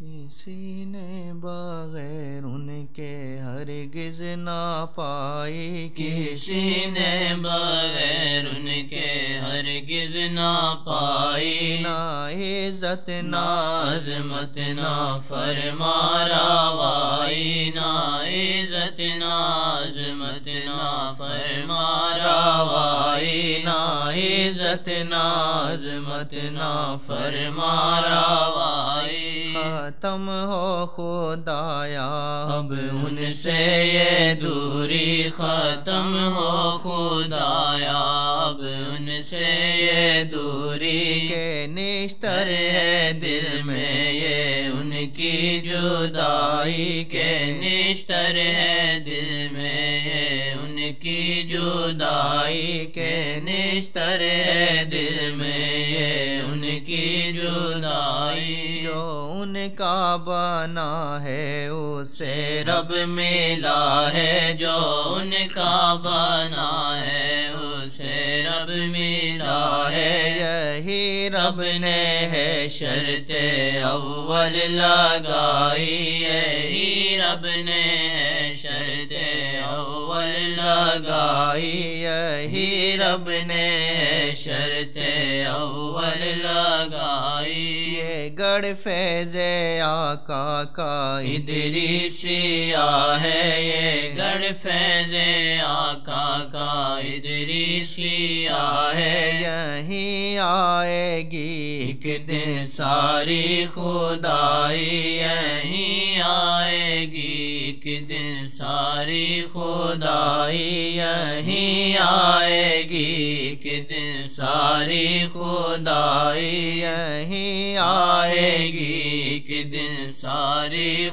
کسی نے بغیر ان کے ہرگز نہ پائی، کسی نے بغیر ان کے ہرگز نہ پائی، نہ عزت نہ عظمت نہ فرمانروائی، نہ عزت نہ عظمت نہ فرمانروائی، نہ عزت نہ عظمت نہ فرمانروائی۔ ختم ہو خدایا اب ان سے یہ دوری، ختم ہو خدایا اب ان سے یہ دوری، کہ نشتر ہے دل میں یہ ان کی جدائی، کہ نشتر ہے دل میں یہ ان کی جدائی، کہ نشتر ہے دل میں یہ ان کی جدائی۔ جو ان کا بنا ہے اسے رب ملا ہے، جو ان کا بنا ہے اسے رب ملا ہے، یہی رب نے ہے شرط اول لگائی، یہی رب نے ہے شرط اول لگائی، یہی رب نے ہے شرط اول لگائی۔ یہ گڑھ فیض آقا کا ادریسیہ ہے، یہ گڑھ فیض آقا کا ادریسیہ ہے، یہیں آئے گی ایک دن ساری خدائی، یہیں آئے گی ایک دن ساری خدائی، یہیں آئے گی ایک دن ساری خدائی، یہیں آئے گی ایک دن ساری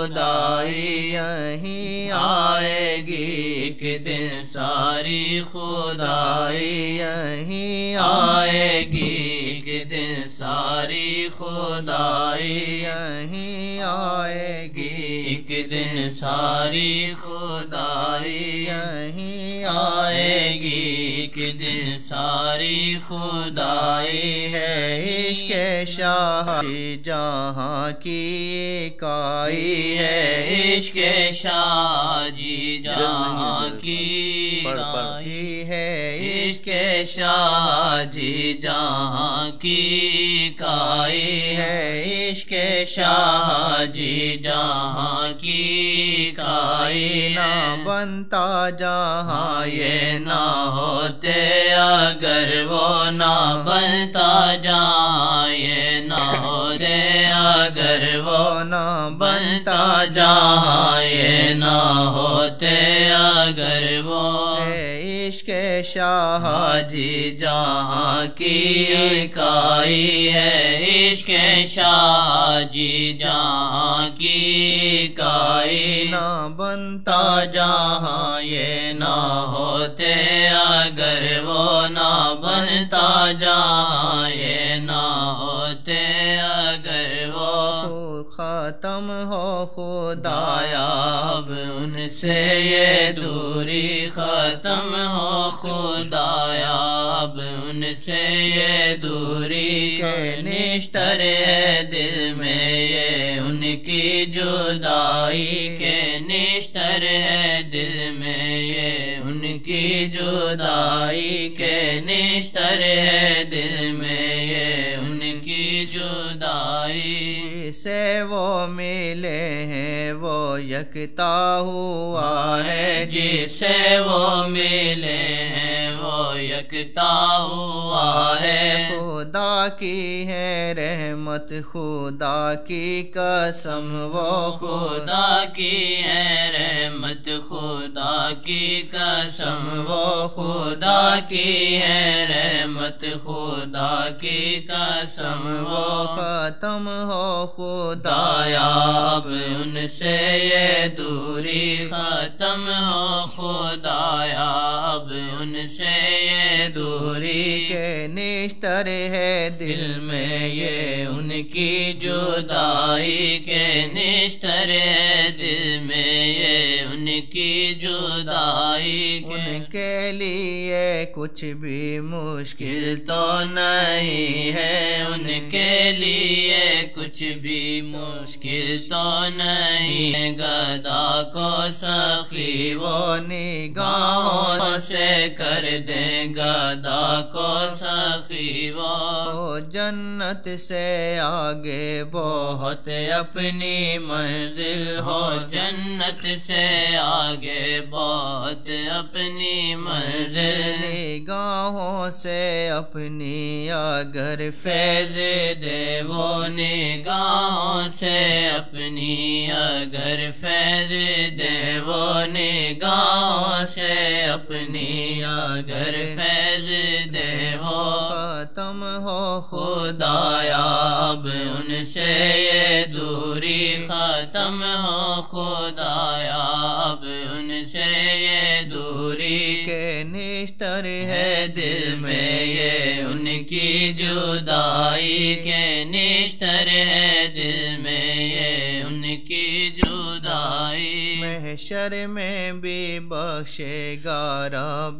خدائی، یہیں آئے گی ایک دن ساری خدائی، یہیں آئے گی ایک دن ساری خدائی، یہیں آئے گی ایک دن ساری خدائی، یہیں آئے گی ایک دن ساری خدائی ہے عشق شاہ جہاں کی اکائی ہے، عشق شاہ جی جہاں کی اکائی ہے، عشق شاہ جی جہاں کی اکائی ہے، عشق شاہ جی جہاں کی اکائی، نہ بنتا جہاں یہ نہ ہوتے اگر وہ نہ بنتا جہاں، یہ نہ ہوتے اگر وہ نہ بنتا جہاں، یہ نہ ہوتے اگر وہ عشق شاہ جی جہاں کی اکائی ہے، عشق شاہ جی جہاں کی اکائی، نہ بنتا جہاں یہ نہ ہوتے اگر وہ نہ بنتا جہاں، یہ نہ ہوتے اگر وہ ختم ہو خدایا اب ان سے یہ دوری، ختم ہو خدایا اب ان سے یہ دوری، کہ نشتر ہے دل میں یہ ان کی جدائی، کہ نشتر ہے دل میں یہ ان کی جدائی، کہ نشتر ہے دل میں یہ ان کی جدائی۔ جسے وہ ملے ہیں وہ یکتا ہوا ہے، جسے وہ ملے ہیں وہ یکتا ہوا ہے، خدا کی ہے رحمت خدا کی قسم وہ خدا کی ہے رحمت خدا کی قسم وہ خدا کی ہے رحمت خدا کی قسم وہ ختم ہو خدایا اب ان سے یہ دوری، ختم ہو خدایا اب ان سے یہ دوری، کہ نشتر ہے دل میں یہ ان کی جدائی، کہ نشتر ہے دل میں یہ ان کی جدائی ان کے لیے کچھ بھی مشکل تو نہیں ہے، ان کے لیے کچھ بھی مشکل تو نہیں ہے، گدا کو سخی وہ نگاہوں سے کر دیں، گدا کو سخی وہ جنت سے آگے بہت اپنی منزل ہو، جنت سے آگے بہت اپنی منزل، نگاہوں سے اپنی اگر فیض دے وہ نگاہوں سے اپنی اگر فیض دے وہ نگاہوں سے اپنی اگر فیض دے وہ ختم ہو خدایا اب ان سے یہ دوری، ختم ہو خدایا اب ان سے یہ دوری، کہ نشتر ہے دل میں یہ ان کی جدائی، کے نشتر ہے دل میں یہ ان کی جدائی، محشر میں بھی بخشے گا رب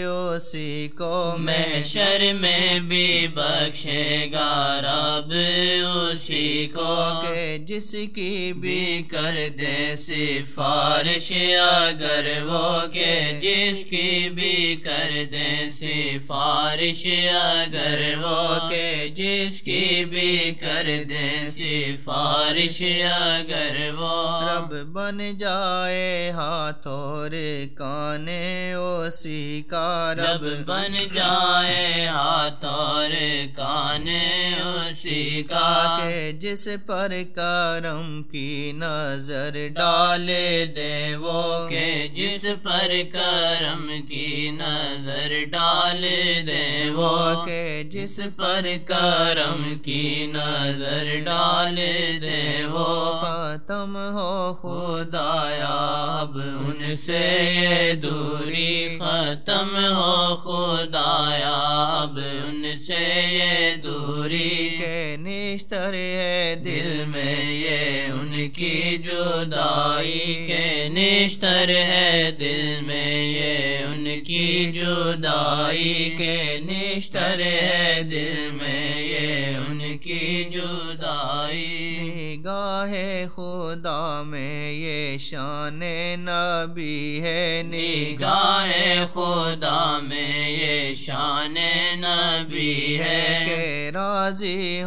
اسی کو، محشر میں بھی بخشے گا رب اسی کو، کہ جس کی بھی کر دے سفارش اگر وہ، کہ جس کی بھی کر دے سفارش اگر وہ، کہ جس کی بھی کر دے سفارش اگر وہ، رب بن جائے ہاتھ اور کانے اسی کا، رب بن جائے ہاتھ اور کانے اسی کا، کہ جس پر کرم کی نظر ڈال دے وہ، کہ جس پر کرم کی نظر ڈال دے وہ، کہ جس پر کرم کی نظر ڈال دے وہ، ختم ہو خدایا اب ان سے یہ دوری، ختم ہو خدایا اب ان سے یہ دوری، کہ نشتر ہے دل میں یہ ان کی جدائی، کے نشتر ہے دل میں یہ ان کی جدائی، کے نشتر ہے دل میں یہ ان کی جدائی، نگاہ خدا میں یہ شان نبی ہے، نگاہ خدا میں یہ شان نبی ہے، کہ راضی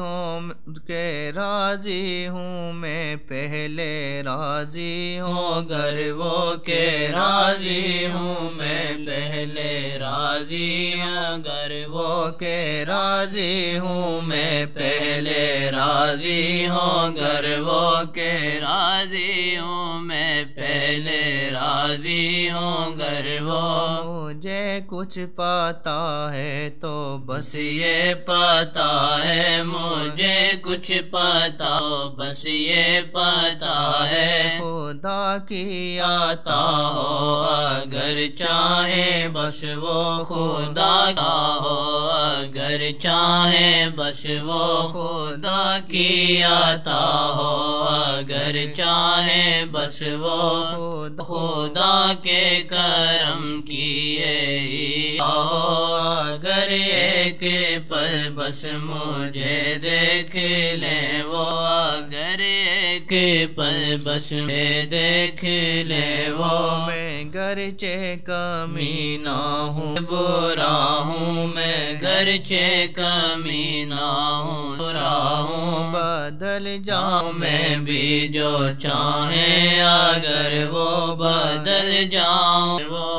ہوں میں پہلے راضی ہوں گر وہ، کہ راضی ہوں میں پہلے راضی ہوں گر وہ، کہ راضی ہوں میں پہلے راضی ہوں گر وہ، کہ راضی ہوں میں پہلے راضی ہوں گر وہ، مجھے کچھ پتا ہے تو بس یہ پتا ہے مجھے کچھ پتا بس یہ پتا ہے، خدا کی عطا ہو اگر چاہے بس وہ، خدا کا ہو اگر چاہے بس وہ، خدا کی عطا ہو اگر چاہے بس وہ، خدا کے کرم کی یہی ہو اگر ایک پل بس مجھے دیکھ لے وہ، اگر ایک پل بس مجھے دیکھ لے وہ، میں گرچہ کمینہ ہوں برا ہوں میں گرچہ کمینہ ہوں برا ہوں، بدل جاؤں میں بھی جو چاہے اگر وہ بدل جاؤں وہ